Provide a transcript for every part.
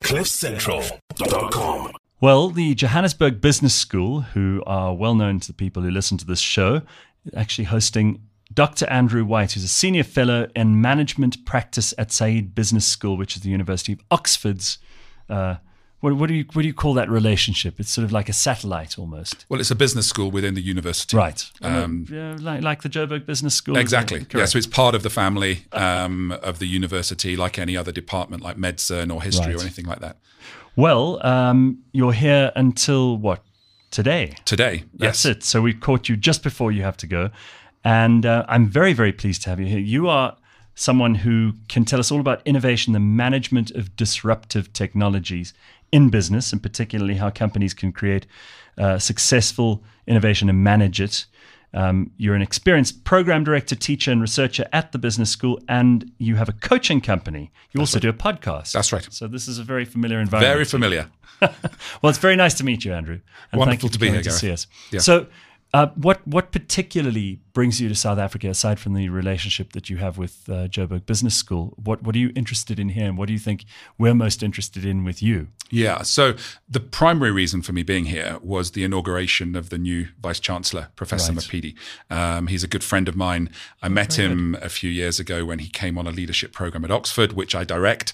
CliffCentral.com. Well, the Johannesburg Business School, who are well known to the people who listen to this show, actually hosting Dr. Andrew White, who's a senior fellow in management practice at Said Business School, which is the University of Oxford's. What do you call that relationship? It's sort of like a satellite almost. Well, it's a business school within the university. Right. Like the Joburg Business School. Exactly. Yeah, so it's part of the family of the university, like any other department, like medicine or history or anything like that. Well, you're here until what? Today? Today, That's yes. it. So we caught you just before you have to go. And I'm very, very pleased to have you here. You are someone who can tell us all about innovation, the management of disruptive technologies in business, and particularly how companies can create successful innovation and manage it. You're an experienced program director, teacher, and researcher at the business school, and you have a coaching company. You also do a podcast. That's right. So this is a very familiar environment. Very familiar. Well, it's very nice to meet you, Andrew. And Wonderful thank you to be here, to Gareth. see us. Yeah. So what particularly brings you to South Africa, aside from the relationship that you have with Joburg Business School? What are you interested in here, and what do you think we're most interested in with you? Yeah, so the primary reason for me being here was the inauguration of the new Vice-Chancellor, Professor Mapidi. He's a good friend of mine. I met him a few years ago when he came on a leadership program at Oxford, which I direct.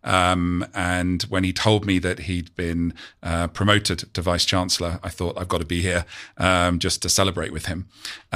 And when he told me that he'd been promoted to Vice-Chancellor, I thought, I've got to be here just to celebrate with him.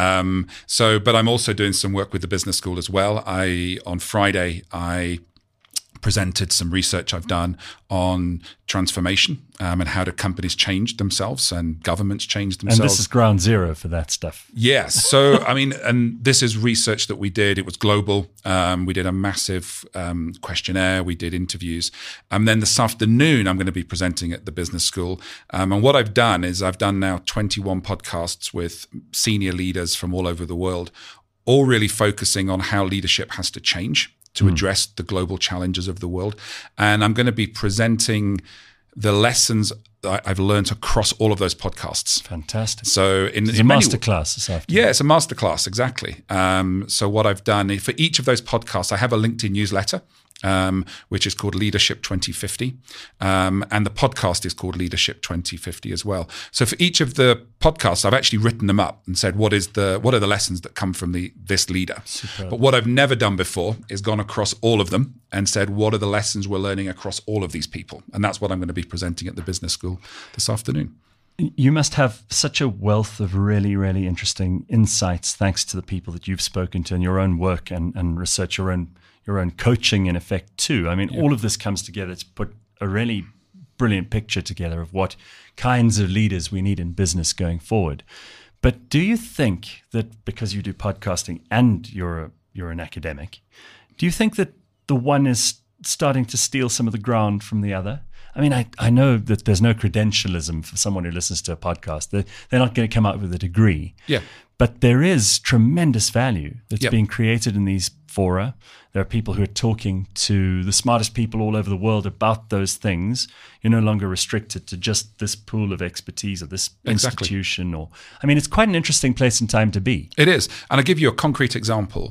But I'm also doing some work with the business school as well. On Friday, I presented some research I've done on transformation and how do companies change themselves and governments change themselves. And this is ground zero for that stuff. Yes. So, and this is research that we did. It was global. We did a massive questionnaire. We did interviews. And then this afternoon, I'm going to be presenting at the business school. And what I've done is I've done now 21 podcasts with senior leaders from all over the world, all really focusing on how leadership has to change to address the global challenges of the world. And I'm going to be presenting the lessons that I've learned across all of those podcasts. Fantastic. So it's a masterclass this afternoon. Yeah, it's a masterclass, exactly. So what I've done, for each of those podcasts, I have a LinkedIn newsletter, which is called Leadership 2050. And the podcast is called Leadership 2050 as well. So for each of the podcasts, I've actually written them up and said, what are the lessons that come from this leader? Superb. But what I've never done before is gone across all of them and said, what are the lessons we're learning across all of these people? And that's what I'm going to be presenting at the business school this afternoon. You must have such a wealth of really, really interesting insights, thanks to the people that you've spoken to in your own work and research, your own coaching in effect too. I mean, all of this comes together to put a really brilliant picture together of what kinds of leaders we need in business going forward. But do you think that because you do podcasting and you're an academic, do you think that the one is starting to steal some of the ground from the other? I mean, I know that there's no credentialism for someone who listens to a podcast. They're not going to come out with a degree. Yeah. But there is tremendous value that's being created in these fora. There are people who are talking to the smartest people all over the world about those things. You're no longer restricted to just this pool of expertise or this institution. It's quite an interesting place and time to be. It is. And I'll give you a concrete example.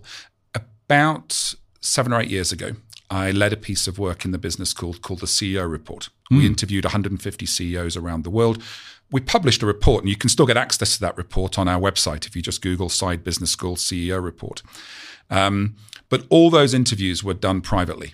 About 7 or 8 years ago, I led a piece of work in the business school called the CEO Report. We interviewed 150 CEOs around the world. We published a report, and you can still get access to that report on our website if you just Google Said Business School CEO Report. But all those interviews were done privately.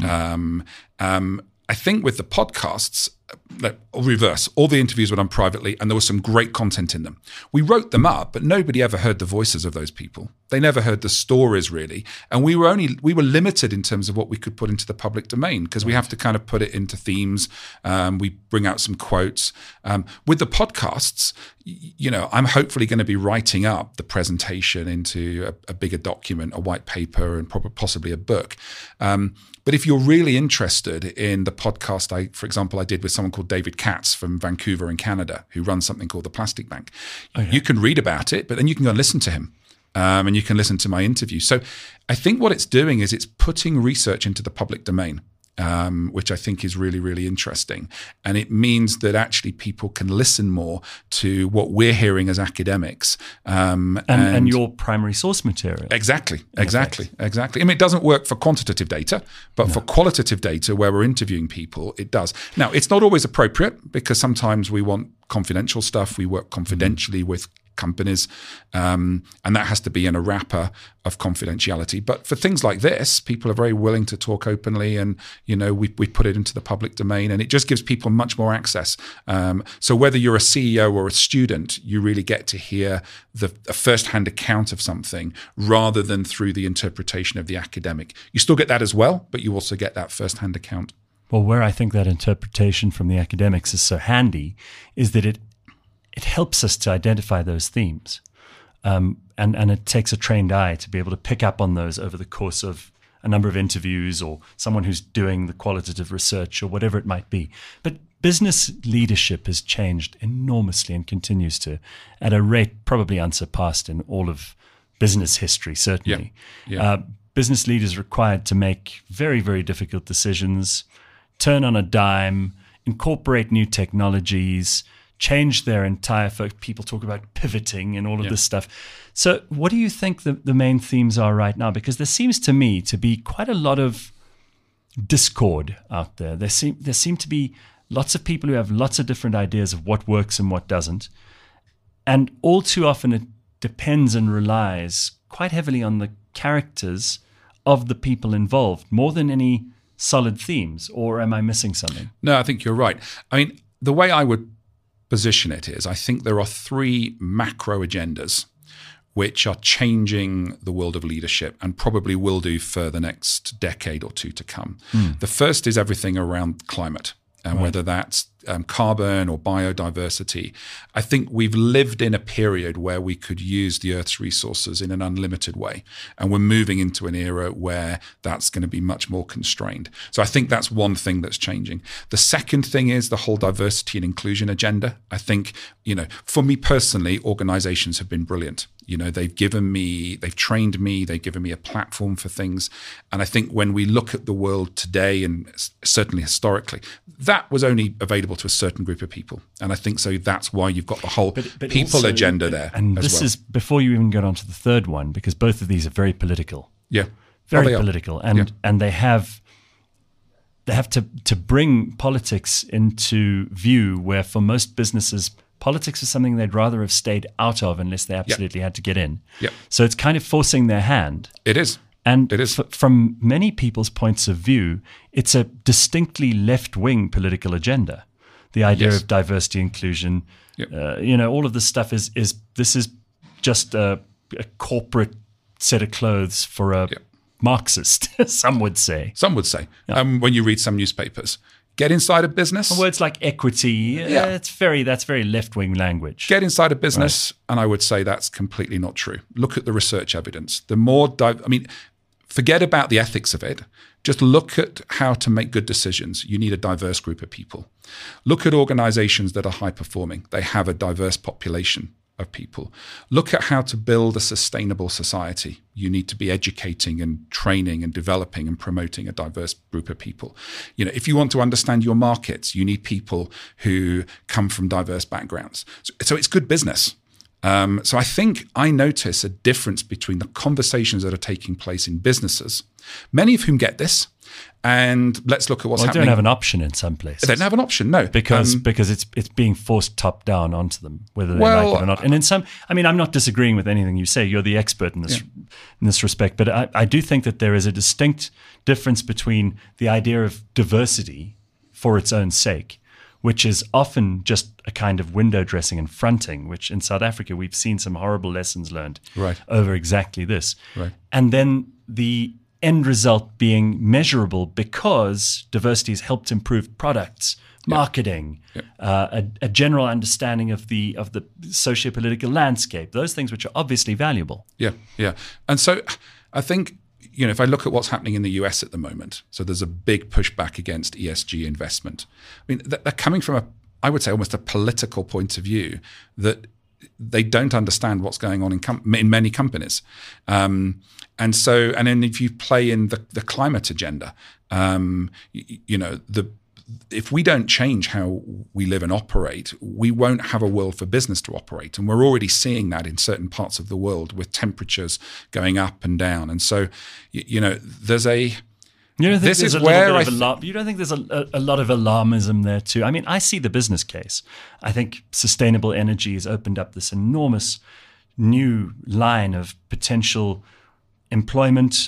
I think with the podcasts, reverse, all the interviews were done privately, and there was some great content in them. We wrote them up, but nobody ever heard the voices of those people. They never heard the stories really. And we were limited in terms of what we could put into the public domain, because we have to kind of put it into themes. We bring out some quotes. With the podcasts, I'm hopefully going to be writing up the presentation into a bigger document, a white paper, and possibly a book. But if you're really interested in the podcast, for example, I did with someone called David Katz from Vancouver in Canada, who runs something called the Plastic Bank. You can read about it, but then you can go and listen to him. And you can listen to my interview. So I think what it's doing is it's putting research into the public domain. which I think is really, really interesting. And it means that actually people can listen more to what we're hearing as academics. And your primary source material. Exactly. I mean, it doesn't work for quantitative data, but for qualitative data where we're interviewing people, it does. Now, it's not always appropriate because sometimes we want confidential stuff. We work confidentially with companies, and that has to be in a wrapper of confidentiality. But for things like this, people are very willing to talk openly, and we put it into the public domain, and it just gives people much more access. So whether you're a CEO or a student, you really get to hear a first-hand account of something rather than through the interpretation of the academic. You still get that as well, but you also get that first-hand account. Well, where I think that interpretation from the academics is so handy is that it helps us to identify those themes. And it takes a trained eye to be able to pick up on those over the course of a number of interviews or someone who's doing the qualitative research or whatever it might be. But business leadership has changed enormously and continues to, at a rate probably unsurpassed in all of business history, certainly. Business leaders are required to make very, very difficult decisions, turn on a dime, incorporate new technologies, change their entire focus. People talk about pivoting and all of this stuff. So what do you think the main themes are right now? Because there seems to me to be quite a lot of discord out there. There seem to be lots of people who have lots of different ideas of what works and what doesn't. And all too often it depends and relies quite heavily on the characters of the people involved more than any solid themes. Or am I missing something? No, I think you're right. I mean, the way I would position it is, I think there are three macro agendas which are changing the world of leadership and probably will do for the next decade or two to come. The first is everything around climate, and whether that's carbon or biodiversity. I think we've lived in a period where we could use the Earth's resources in an unlimited way. And we're moving into an era where that's going to be much more constrained. So I think that's one thing that's changing. The second thing is the whole diversity and inclusion agenda. I think, for me personally, organizations have been brilliant. They've trained me, they've given me a platform for things. And I think when we look at the world today, and certainly historically, that was only available to a certain group of people. And I think so that's why you've got the whole people also, agenda there. And this is before you even get on to the third one, because both of these are very political. Yeah. Very political. And they have to bring politics into view, where for most businesses, politics is something they'd rather have stayed out of unless they absolutely had to get in. So it's kind of forcing their hand. It is. And from many people's points of view, it's a distinctly left-wing political agenda. The idea of diversity, inclusion, all of this stuff is just a corporate set of clothes for a Marxist, some would say. When you read some newspapers. Get inside a business. Words like equity, that's very left-wing language. Get inside a business, and I would say that's completely not true. Look at the research evidence. The more, forget about the ethics of it. Just look at how to make good decisions. You need a diverse group of people. Look at organizations that are high-performing. They have a diverse population of people. Look at how to build a sustainable society. You need to be educating and training and developing and promoting a diverse group of people. If you want to understand your markets, you need people who come from diverse backgrounds. So it's good business. So I think I notice a difference between the conversations that are taking place in businesses, many of whom get this. And let's look at what's happening. They don't have an option in some places. They don't have an option, no. Because it's being forced top down onto them, whether they like it or not. And in some, I'm not disagreeing with anything you say. You're the expert in this respect. But I do think that there is a distinct difference between the idea of diversity for its own sake, which is often just a kind of window dressing and fronting, which in South Africa we've seen some horrible lessons learned over exactly this. And then the end result being measurable because diversity has helped improve products, marketing, a general understanding of the socio-political landscape, those things which are obviously valuable. And so I think, if I look at what's happening in the US at the moment, so there's a big pushback against ESG investment. They're coming from I would say almost a political point of view that they don't understand what's going on in many companies. And then if you play in the climate agenda, if we don't change how we live and operate, we won't have a world for business to operate. And we're already seeing that in certain parts of the world with temperatures going up and down. And so, there's a... You don't think there's you don't think there's a lot of alarmism there too? I mean, I see the business case. I think sustainable energy has opened up this enormous new line of potential employment,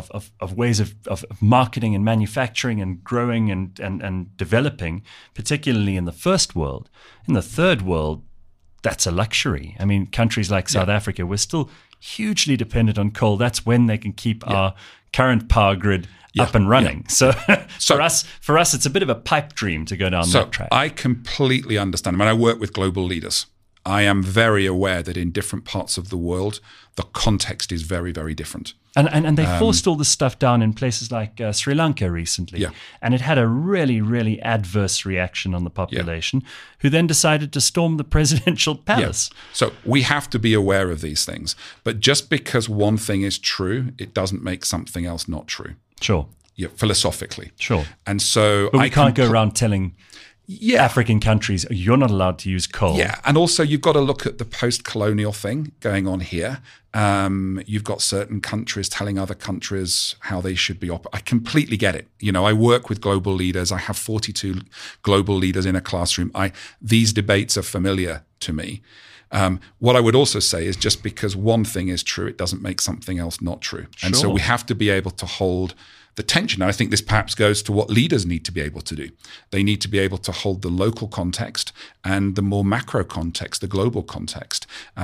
of ways of marketing and manufacturing and growing and developing, particularly in the first world. In the third world, that's a luxury. I mean, countries like South Africa, we're still hugely dependent on coal. That's when they can keep our current power grid up and running. So for us, it's a bit of a pipe dream to go down that track. I completely understand. When I work with global leaders, I am very aware that in different parts of the world, the context is very, very different. And they forced all this stuff down in places like Sri Lanka recently. Yeah. And it had a really, really adverse reaction on the population, who then decided to storm the presidential palace. Yeah. So we have to be aware of these things. But just because one thing is true, it doesn't make something else not true. Sure. Yeah, philosophically. Sure. And so but we can't go around telling African countries, you're not allowed to use coal. Yeah, and also you've got to look at the post-colonial thing going on here. You've got certain countries telling other countries how they should be operating. I completely get it. I work with global leaders. I have 42 global leaders in a classroom. These debates are familiar to me. What I would also say is just because one thing is true, it doesn't make something else not true. Sure. And so we have to be able to hold the tension. And I think this perhaps goes to what leaders need to be able to do. They need to be able to hold the local context and the more macro context, the global context.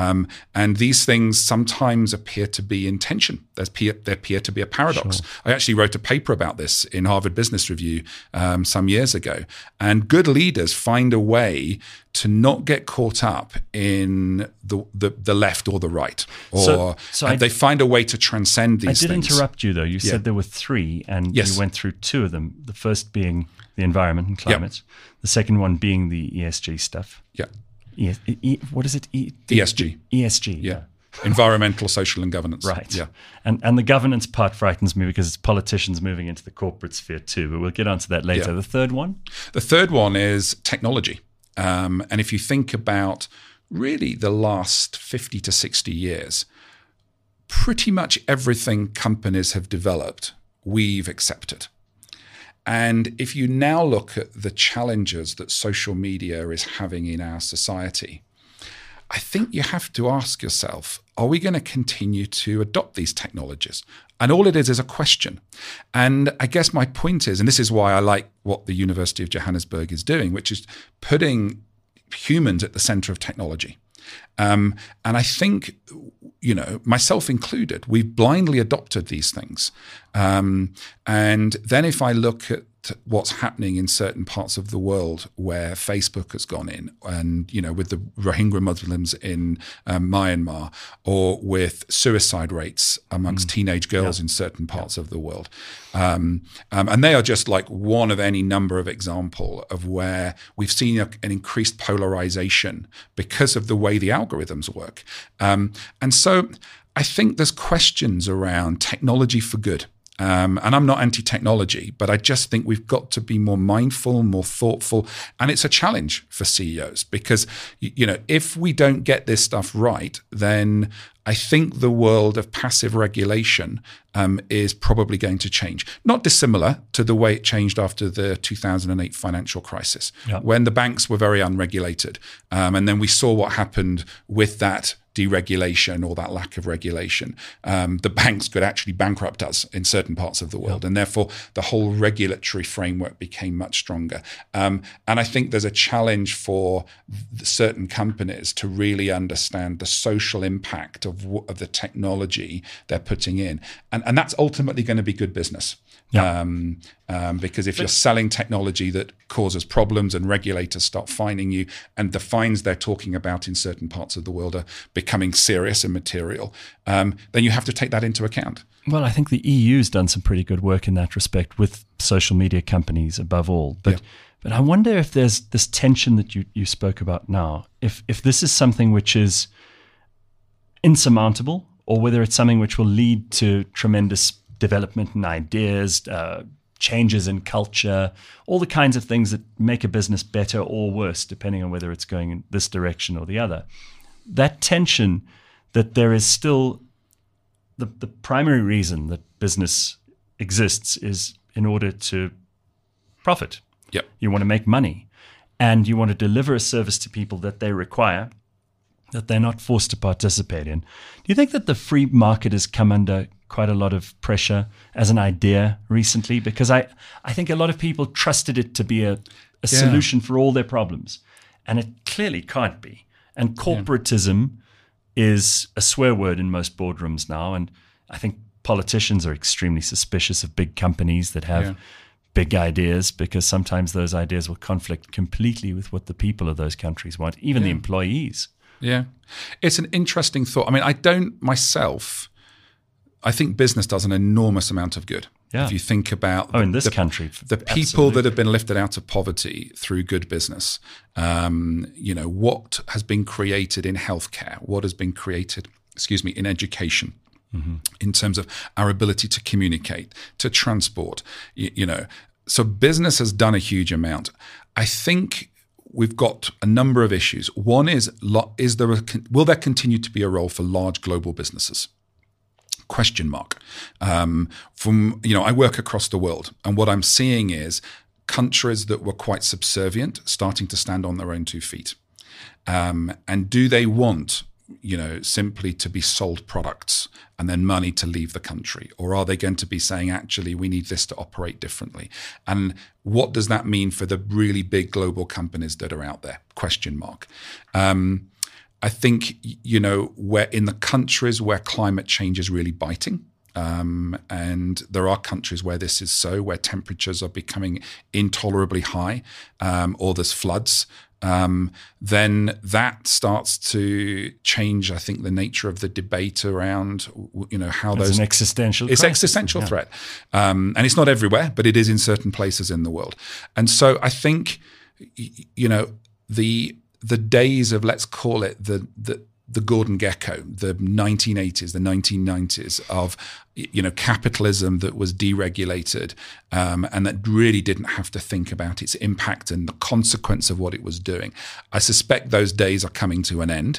And these things sometimes appear to be in tension. There appear to be a paradox. Sure. I actually wrote a paper about this in Harvard Business Review some years ago. And good leaders find a way to not get caught up in the left or the right. They find a way to transcend these things. I did interrupt you, though. You said there were three, and you went through two of them. The first being the environment and climate. The second one being the ESG stuff. Yeah. What is it? ESG. ESG. Yeah. Environmental, social, and governance. Right. Yeah. And the governance part frightens me because it's politicians moving into the corporate sphere too, but we'll get onto that later. Yeah. The third one? The third one is technology. And if you think about really the last 50 to 60 years, pretty much everything companies have developed, we've accepted. And if you now look at the challenges that social media is having in our society, I think you have to ask yourself, are we going to continue to adopt these technologies? And all it is a question. And I guess my point is, and this is why I like what the University of Johannesburg is doing, which is putting humans at the center of technology. And I think, myself included, we've blindly adopted these things. And then if I look at what's happening in certain parts of the world where Facebook has gone in, and with the Rohingya Muslims in Myanmar, or with suicide rates amongst teenage girls in certain parts of the world, and they are just like one of any number of example of where we've seen an increased polarization because of the way the algorithms work, and so I think there's questions around technology for good. And I'm not anti-technology, but I just think we've got to be more mindful, more thoughtful. And it's a challenge for CEOs because, if we don't get this stuff right, then I think the world of passive regulation is probably going to change. Not dissimilar to the way it changed after the 2008 financial crisis, when the banks were very unregulated. And then we saw what happened with that deregulation or that lack of regulation. The banks could actually bankrupt us in certain parts of the world. And therefore, the whole regulatory framework became much stronger. And I think there's a challenge for certain companies to really understand the social impact of the technology they're putting in. And that's ultimately going to be good business. Because if you're selling technology that causes problems and regulators start fining you, and the fines they're talking about in certain parts of the world are becoming serious and material, then you have to take that into account. Well, I think the EU's done some pretty good work in that respect with social media companies above all. But But I wonder if there's this tension that you spoke about now, if this is something which is insurmountable, or whether it's something which will lead to tremendous development in ideas, changes in culture, all the kinds of things that make a business better or worse, depending on whether it's going in this direction or the other. That tension, that there is still the primary reason that business exists is in order to profit. Yep. You want to make money, and you want to deliver a service to people that they require, that they're not forced to participate in. Do you think that the free market has come under quite a lot of pressure as an idea recently? Because I think a lot of people trusted it to be a solution for all their problems, and it clearly can't be. And corporatism is a swear word in most boardrooms now, and I think politicians are extremely suspicious of big companies that have big ideas, because sometimes those ideas will conflict completely with what the people of those countries want, even the employees. Yeah. It's an interesting thought. I mean, I think business does an enormous amount of good. Yeah. If you think about in this country, the people that have been lifted out of poverty through good business, what has been created in healthcare, what has been created, in education, in terms of our ability to communicate, to transport, So business has done a huge amount. I think we've got a number of issues. One is will there continue to be a role for large global businesses? Question mark. I work across the world, and what I'm seeing is countries that were quite subservient starting to stand on their own 2 feet. And do they want, simply to be sold products and then money to leave the country? Or are they going to be saying, actually, we need this to operate differently? And what does that mean for the really big global companies that are out there? Question mark. I think, where in the countries where climate change is really biting, and there are countries where this is so, where temperatures are becoming intolerably high, or there's floods, then that starts to change, I think, the nature of the debate around, how it's those... an existential It's crisis. existential threat. And it's not everywhere, but it is in certain places in the world. And so I think, the days of, let's call it the Gordon Gekko, the 1980s, the 1990s of, capitalism that was deregulated, and that really didn't have to think about its impact and the consequence of what it was doing. I suspect those days are coming to an end.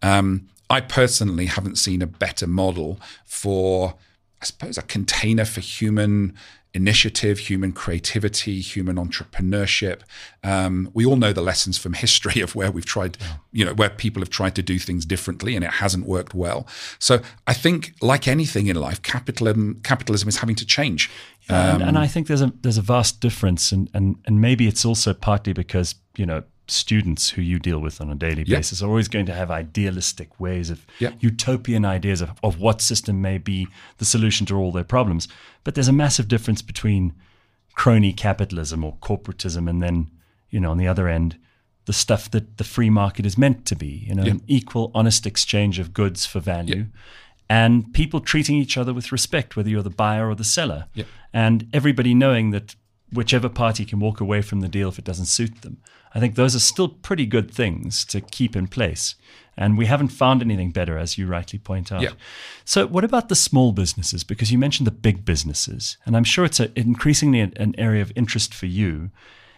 I personally haven't seen a better model for, I suppose, a container for human initiative, human creativity, human entrepreneurship. We all know the lessons from history of where we've tried, where people have tried to do things differently and it hasn't worked well. So I think, like anything in life, capitalism is having to change. And I think there's a vast difference, and maybe it's also partly because students who you deal with on a daily basis are always going to have idealistic ways of utopian ideas of what system may be the solution to all their problems. But there's a massive difference between crony capitalism or corporatism and then, on the other end, the stuff that the free market is meant to be, an equal, honest exchange of goods for value and people treating each other with respect, whether you're the buyer or the seller, and everybody knowing that whichever party can walk away from the deal if it doesn't suit them. I think those are still pretty good things to keep in place. And we haven't found anything better, as you rightly point out. Yeah. So what about the small businesses? Because you mentioned the big businesses, and I'm sure it's increasingly an area of interest for you.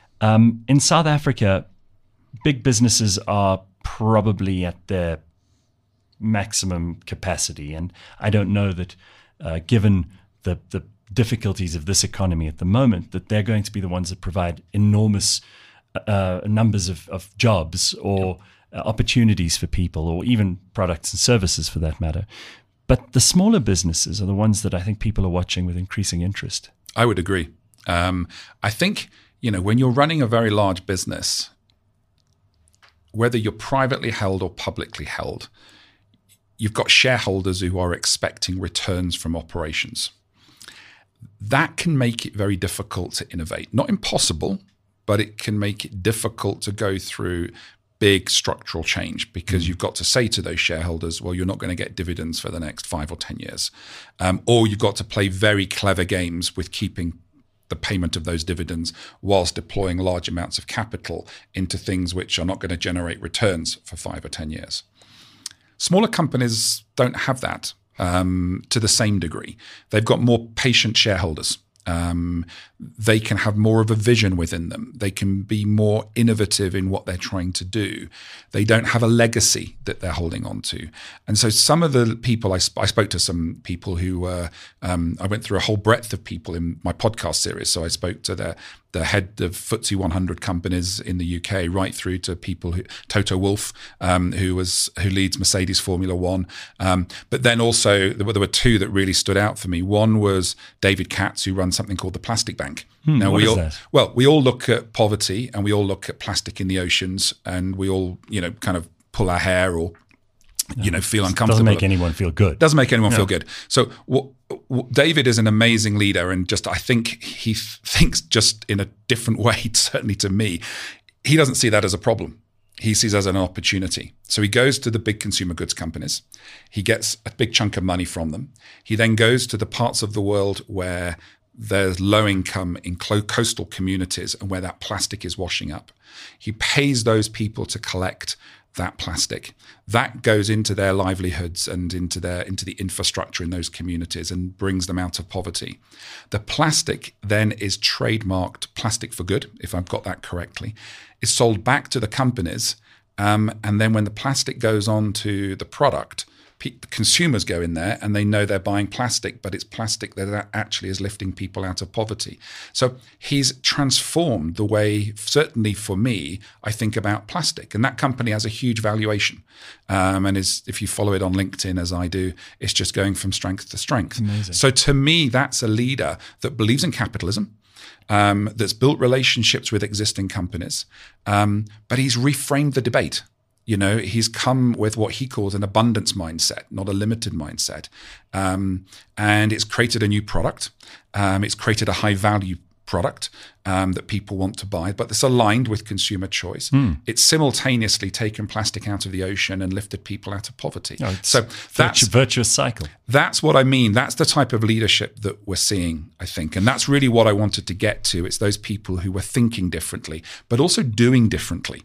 In South Africa, big businesses are probably at their maximum capacity. And I don't know that given the difficulties of this economy at the moment, that they're going to be the ones that provide enormous numbers of jobs or opportunities for people, or even products and services for that matter. But the smaller businesses are the ones that I think people are watching with increasing interest. I would agree. I think, when you're running a very large business, whether you're privately held or publicly held, you've got shareholders who are expecting returns from operations. That can make it very difficult to innovate. Not impossible, but it can make it difficult to go through big structural change, because you've got to say to those shareholders, well, you're not going to get dividends for the next 5 or 10 years. Or you've got to play very clever games with keeping the payment of those dividends whilst deploying large amounts of capital into things which are not going to generate returns for 5 or 10 years. Smaller companies don't have that to the same degree. They've got more patient shareholders. They can have more of a vision within them. They can be more innovative in what they're trying to do. They don't have a legacy that they're holding on to. And so some of the people, I spoke to some people who were, I went through a whole breadth of people in my podcast series. So I spoke to the head of FTSE 100 companies in the UK, right through to people Toto Wolff, who leads Mercedes Formula One. But then also there were two that really stood out for me. One was David Katz, who runs something called the Plastic Bank. Now what is that? Well, we all look at poverty and we all look at plastic in the oceans, and we all, kind of pull our hair or feel uncomfortable. Doesn't make anyone feel good. Doesn't make anyone feel good. So David is an amazing leader, and I think he thinks just in a different way, certainly to me. He doesn't see that as a problem. He sees it as an opportunity. So he goes to the big consumer goods companies. He gets a big chunk of money from them. He then goes to the parts of the world where there's low income in coastal communities and where that plastic is washing up. He pays those people to collect that plastic. That goes into their livelihoods and into the infrastructure in those communities and brings them out of poverty. The plastic then is trademarked Plastic for Good, if I've got that correctly. It's sold back to the companies, and then when the plastic goes on to the product, consumers go in there and they know they're buying plastic, but it's plastic that actually is lifting people out of poverty. So he's transformed the way, certainly for me, I think about plastic. And that company has a huge valuation. And if you follow it on LinkedIn, as I do, it's just going from strength to strength. Amazing. So to me, that's a leader that believes in capitalism, that's built relationships with existing companies, but he's reframed the debate. He's come with what he calls an abundance mindset, not a limited mindset. And it's created a new product. It's created a high value product that people want to buy, but it's aligned with consumer choice. It's simultaneously taken plastic out of the ocean and lifted people out of poverty. So that's a virtuous cycle. That's what I mean. That's the type of leadership that we're seeing, I think. And that's really what I wanted to get to. It's those people who were thinking differently, but also doing differently.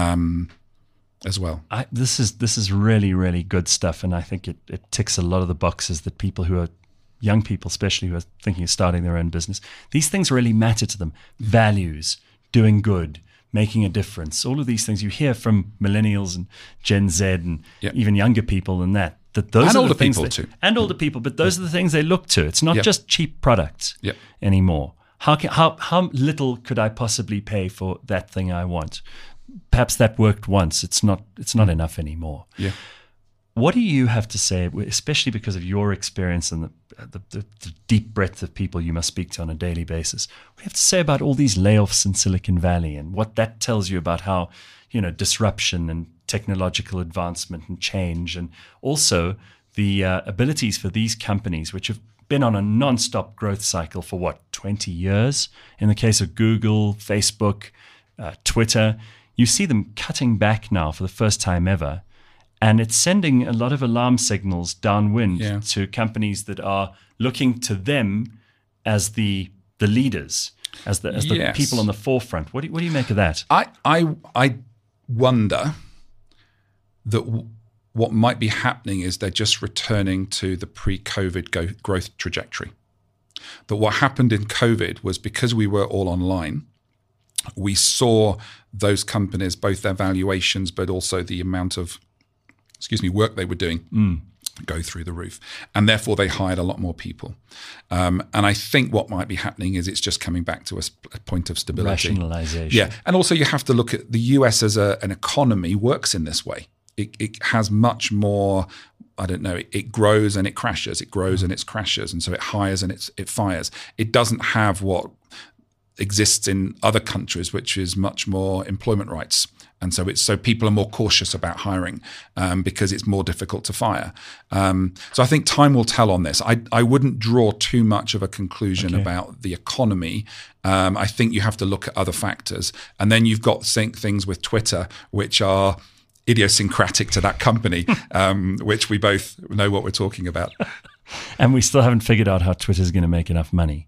As well. This is really, really good stuff. And I think it ticks a lot of the boxes that people who are young people, especially who are thinking of starting their own business, these things really matter to them. Values, doing good, making a difference. All of these things you hear from millennials and Gen Z and even younger people than that those and are older the things people too. And older people, but those are the things they look to. It's not just cheap products anymore. How little could I possibly pay for that thing I want? Perhaps that worked once. It's not enough anymore. Yeah. What do you have to say, especially because of your experience and the deep breadth of people you must speak to on a daily basis? What do you have to say about all these layoffs in Silicon Valley and what that tells you about how, disruption and technological advancement and change, and also the abilities for these companies, which have been on a non-stop growth cycle for 20 years? In the case of Google, Facebook, Twitter, you see them cutting back now for the first time ever, and it's sending a lot of alarm signals downwind to companies that are looking to them as the leaders, as the people on the forefront. What do you make of that? I wonder that what might be happening is they're just returning to the pre-COVID growth trajectory. That what happened in COVID was because we were all online, we saw those companies, both their valuations, but also the amount of, work they were doing go through the roof. And therefore they hired a lot more people. And I think what might be happening is it's just coming back to a point of stability. Rationalization. Yeah. And also you have to look at the US as an economy works in this way. It has much more, it grows and it crashes. It grows and it crashes. And so it hires and it fires. It doesn't have what exists in other countries, which is much more employment rights. And so people are more cautious about hiring because it's more difficult to fire. So I think time will tell on this. I wouldn't draw too much of a conclusion about the economy. I think you have to look at other factors. And then you've got things with Twitter, which are idiosyncratic to that company, which we both know what we're talking about. And we still haven't figured out how Twitter's going to make enough money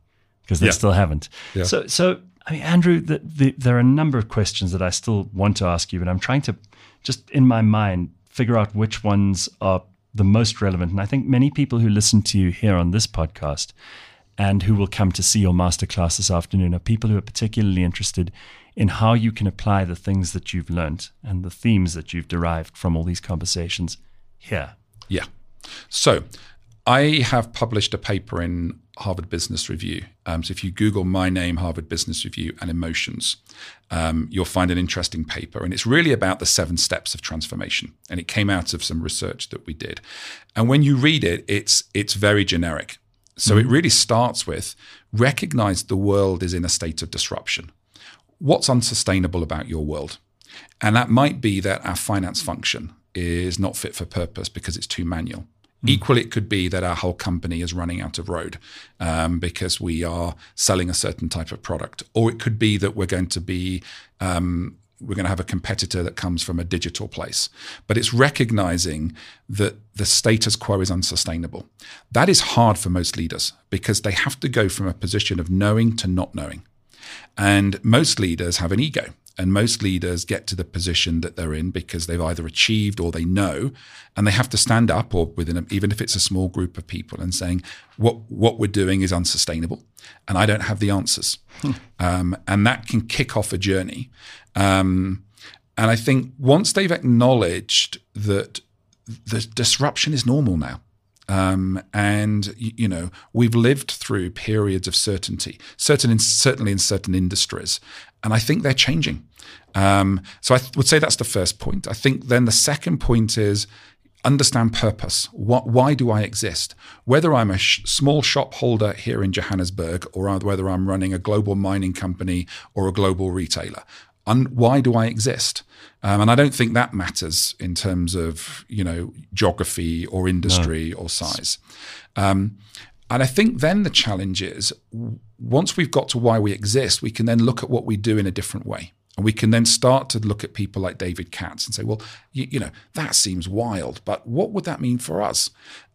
because they Yeah. still haven't. Yeah. So I mean, Andrew, there are a number of questions that I still want to ask you, but I'm trying to just in my mind figure out which ones are the most relevant. And I think many people who listen to you here on this podcast and who will come to see your masterclass this afternoon are people who are particularly interested in how you can apply the things that you've learned and the themes that you've derived from all these conversations here. Yeah. So I have published a paper in Harvard Business Review. So if you Google my name, Harvard Business Review and emotions, you'll find an interesting paper. And it's really about the 7 steps of transformation. And it came out of some research that we did. And when you read it, it's very generic. So it really starts with recognize the world is in a state of disruption. What's unsustainable about your world? And that might be that our finance function is not fit for purpose because it's too manual. Equally, it could be that our whole company is running out of road because we are selling a certain type of product. Or it could be that we're going to have a competitor that comes from a digital place. But it's recognizing that the status quo is unsustainable. That is hard for most leaders because they have to go from a position of knowing to not knowing. And most leaders have an ego. And most leaders get to the position that they're in because they've either achieved or they know, and they have to stand up, or even if it's a small group of people, and saying what we're doing is unsustainable, and I don't have the answers. And that can kick off a journey. And I think once they've acknowledged that the disruption is normal now. And we've lived through periods of certainty, certainly in certain industries, and I think they're changing. So I would say that's the first point. I think then the second point is understand purpose. Why do I exist? Whether I'm a small shop holder here in Johannesburg, or whether I'm running a global mining company or a global retailer. Why do I exist? And I don't think that matters in terms of, geography or industry or size. And I think then the challenge is once we've got to why we exist, we can then look at what we do in a different way. And we can then start to look at people like David Katz and say, well, that seems wild, but what would that mean for us?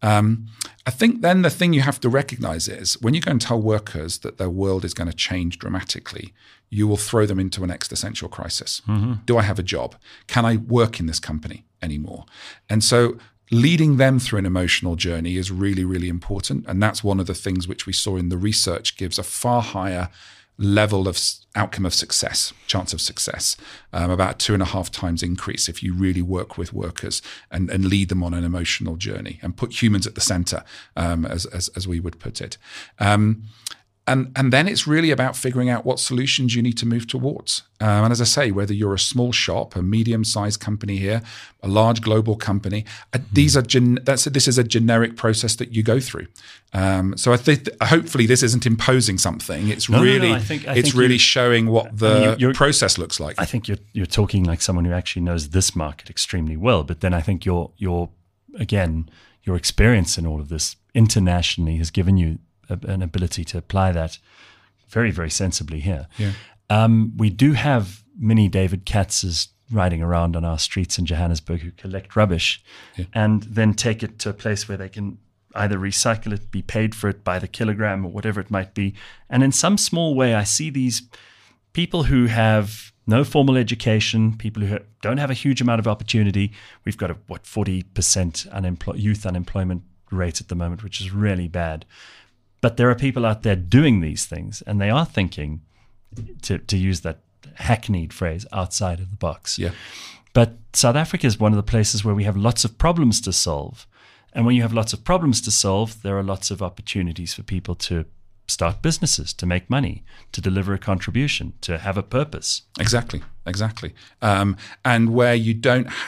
I think then the thing you have to recognize is when you go and tell workers that their world is going to change dramatically, you will throw them into an existential crisis. Mm-hmm. Do I have a job? Can I work in this company anymore? And so leading them through an emotional journey is really, really important. And that's one of the things which we saw in the research gives a far higher level of outcome of success, chance of success, about 2.5 times increase if you really work with workers and lead them on an emotional journey and put humans at the center, as we would put it. And then it's really about figuring out what solutions you need to move towards. And as I say, whether you're a small shop, a medium-sized company here, a large global company, this is a generic process that you go through. So I think hopefully this isn't imposing something. It's I think really showing what the process looks like. I think you're talking like someone who actually knows this market extremely well. But then I think your experience in all of this internationally has given you an ability to apply that very, very sensibly here. Yeah. We do have many David Katzes riding around on our streets in Johannesburg who collect rubbish and then take it to a place where they can either recycle it, be paid for it by the kilogram or whatever it might be. And in some small way, I see these people who have no formal education, people who don't have a huge amount of opportunity. We've got 40% youth unemployment rate at the moment, which is really bad. But there are people out there doing these things, and they are thinking, to use that hackneyed phrase, outside of the box. Yeah. But South Africa is one of the places where we have lots of problems to solve. And when you have lots of problems to solve, there are lots of opportunities for people to start businesses, to make money, to deliver a contribution, to have a purpose. Exactly. And where you've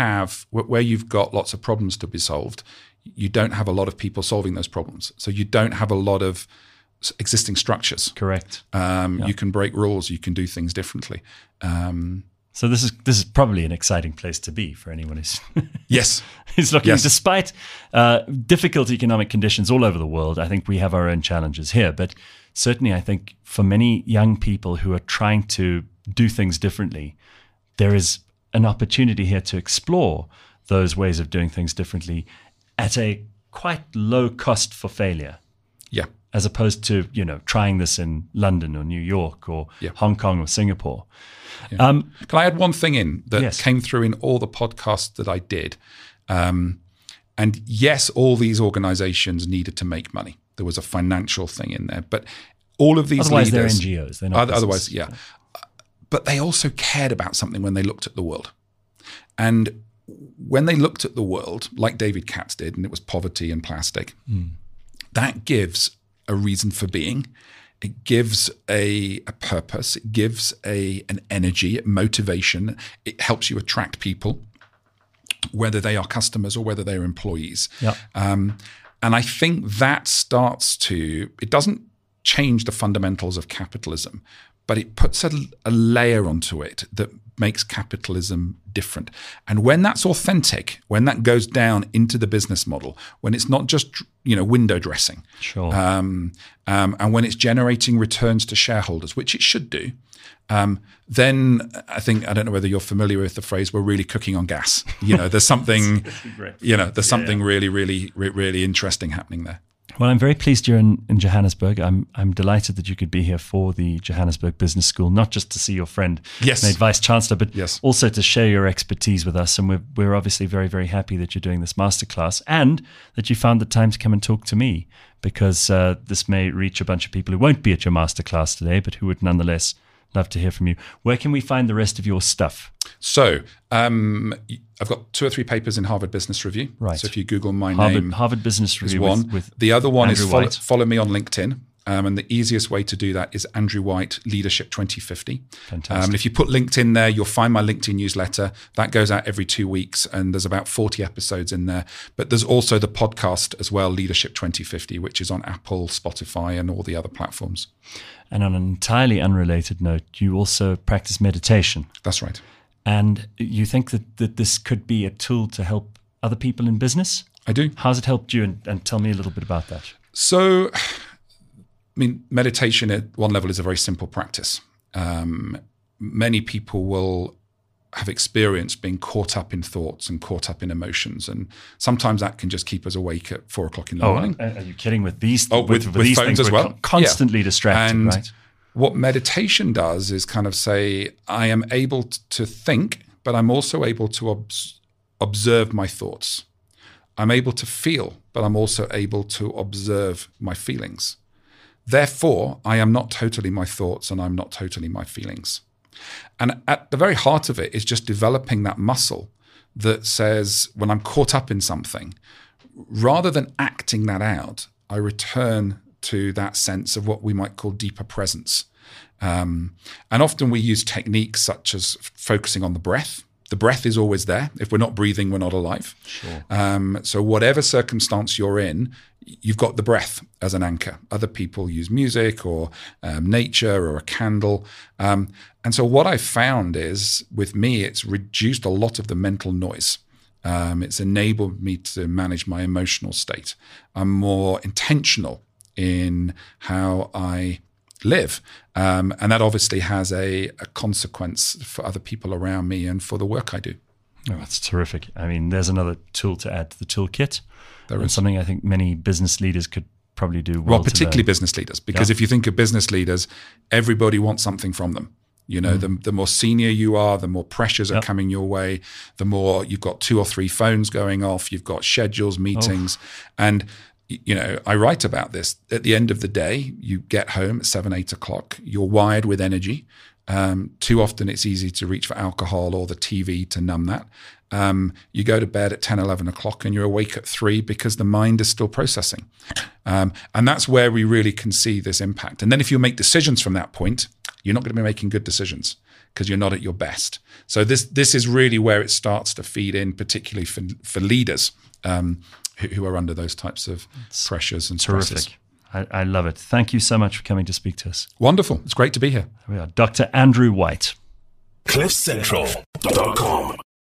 got lots of problems to be solved, you don't have a lot of people solving those problems. So you don't have a lot of existing structures. Correct. You can break rules. You can do things differently. So this is probably an exciting place to be for anyone who's who's looking. Yes. Despite difficult economic conditions all over the world, I think we have our own challenges here. But certainly, I think for many young people who are trying to do things differently, there is an opportunity here to explore those ways of doing things differently at a quite low cost for failure. Yeah. as opposed to, trying this in London or New York or Hong Kong or Singapore. Yeah. Can I add one thing in that came through in all the podcasts that I did? And yes, all these organizations needed to make money. There was a financial thing in there, but all of these leaders, they're NGOs. They're not otherwise, yeah. But they also cared about something when they looked at the world. And when they looked at the world, like David Katz did, and it was poverty and plastic, that gives a reason for being. It gives a purpose. It gives an energy, motivation. It helps you attract people, whether they are customers or whether they're employees. Yep. And I think that it doesn't change the fundamentals of capitalism, but it puts a layer onto it that makes capitalism different. And when that's authentic, when that goes down into the business model, when it's not just window dressing, sure, and when it's generating returns to shareholders, which it should do, then I don't know whether you're familiar with the phrase, we're really cooking on gas. There's something, really, really, really interesting happening there. Well, I'm very pleased you're in Johannesburg. I'm delighted that you could be here for the Johannesburg Business School, not just to see your friend, Nate Vice Chancellor, but also to share your expertise with us. And we're obviously very, very happy that you're doing this masterclass and that you found the time to come and talk to me, because this may reach a bunch of people who won't be at your masterclass today, but who would nonetheless love to hear from you. Where can we find the rest of your stuff? So I've got 2 or 3 papers in Harvard Business Review. Right. So if you Google my name, Harvard Business Review is one. With the other one Andrew is White. Follow me on LinkedIn. And the easiest way to do that is Andrew White Leadership 2050. Fantastic. And if you put LinkedIn there, you'll find my LinkedIn newsletter. That goes out every 2 weeks, and there's about 40 episodes in there. But there's also the podcast as well, Leadership 2050, which is on Apple, Spotify, and all the other platforms. And on an entirely unrelated note, you also practice meditation. That's right. And you think that this could be a tool to help other people in business? I do. How's it helped you? And tell me a little bit about that. So, meditation at one level is a very simple practice. Many people will have experienced being caught up in thoughts and caught up in emotions. And sometimes that can just keep us awake at 4 o'clock in the morning. Are you kidding with these? With these phones things, as well. Constantly distracted, and right? What meditation does is kind of say, I am able to think, but I'm also able to observe my thoughts. I'm able to feel, but I'm also able to observe my feelings. Therefore, I am not totally my thoughts and I'm not totally my feelings. And at the very heart of it is just developing that muscle that says, when I'm caught up in something, rather than acting that out, I return to that sense of what we might call deeper presence. And often we use techniques such as focusing on the breath. The breath is always there. If we're not breathing, we're not alive. Sure. So whatever circumstance you're in, you've got the breath as an anchor. Other people use music or nature or a candle. And so what I found is, with me, it's reduced a lot of the mental noise. It's enabled me to manage my emotional state. I'm more intentional in how I live. And that obviously has a consequence for other people around me and for the work I do. Oh, that's terrific. I mean, there's another tool to add to the toolkit. There is something I think many business leaders could probably do well. Well, particularly business leaders, because if you think of business leaders, everybody wants something from them. The more senior you are, the more pressures are coming your way, the more you've got 2 or 3 phones going off, you've got schedules, meetings. And, I write about this. At the end of the day, you get home at 7, 8 o'clock, you're wired with energy. Too often it's easy to reach for alcohol or the TV to numb that. You go to bed at 10, 11 o'clock and you're awake at 3 because the mind is still processing. And that's where we really can see this impact. And then if you make decisions from that point, you're not going to be making good decisions because you're not at your best. So this is really where it starts to feed in, particularly for leaders who are under those types of pressures and stresses. Terrific. I love it. Thank you so much for coming to speak to us. Wonderful. It's great to be here. We are Dr. Andrew White. CliffCentral.com